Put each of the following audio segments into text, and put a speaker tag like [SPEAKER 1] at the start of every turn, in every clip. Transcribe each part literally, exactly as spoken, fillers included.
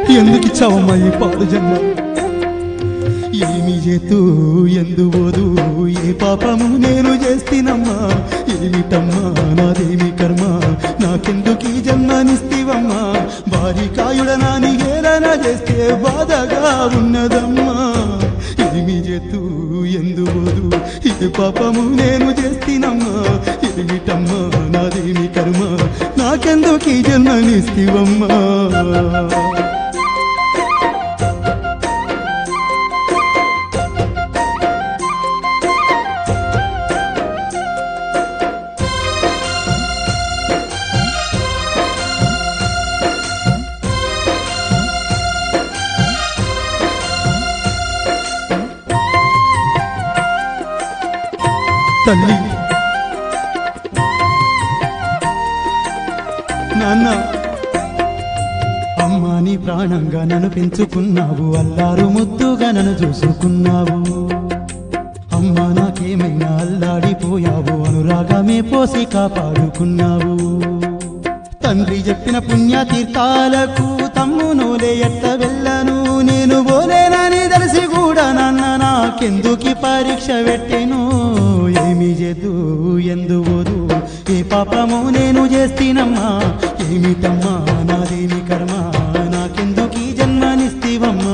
[SPEAKER 1] ఎందుకిచ్చావమ్మా ఈ పాడు జన్మ? ఏమి చేతూ ఎందు పోదు ఏ పాపము నేను చేస్తేనమ్మా? ఏమిటమ్మా నాదేమి కర్మ, నాకెందుకు ఈ జన్మనిస్తివమ్మా? భారీ కాయుడనాని ఏలనా చేస్తే బాధగా ఉన్నదమ్మా. ఏమి చేతూ ఎందు పోదు ఏ పాపము నేను చేస్తేనమ్మా? ఏమిటమ్మా నాదేమి కర్మ, నాకెందుకు ఈ జన్మనిస్తివమ్మా? తల్లి నాన్న, అమ్మా నీ ప్రాణంగా నన్ను పెంచుకున్నావు, అల్లారు ముద్దుగా నన్ను చూసుకున్నావు. అమ్మా నాకేమైనా అల్లాడిపోయావు, అనురాగమే పోసి కాపాడుకున్నావు. తండ్రి చెప్పిన పుణ్యతీర్థాలకు తమ్మునోలే ఎట్ట వెళ్ళను, నేను పోలేనని తెలిసి కూడా నాన్న నాకెందుకి పరీక్ష పెట్టెను? ఏమి చేదు ఎందు పోదు ఏ పాపము నేను చేస్తేనమ్మా? ఏమిటమ్మా నాదేమి కర్మ, నాకెందుకు ఈ జన్మనిస్తివమ్మా?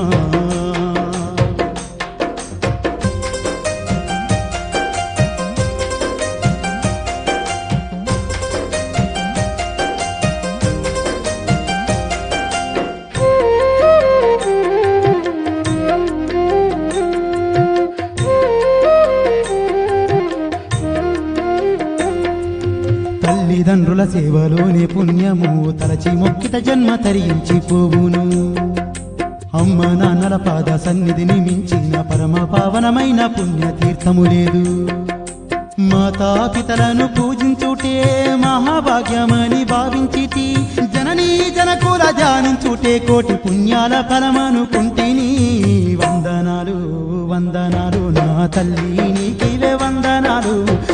[SPEAKER 1] తల్లిదండ్రుల సేవలోనే పుణ్యము, తలచి మొక్కిట జన్మ తరించిపోవును. అమ్మ నాన్నల పాద సన్నిధిని మించిన పరమ పావనమైన పుణ్యతీర్థము లేదు. మాతాపితలను పూజించుటే మహాభాగ్యమని భావించితి, జననీ జనకుల ధ్యానించుటే కోటి పుణ్యాల ఫలమనుకుంటిని. వందనాలు వందనాలు నా తల్లి నీకివే వందనాలు,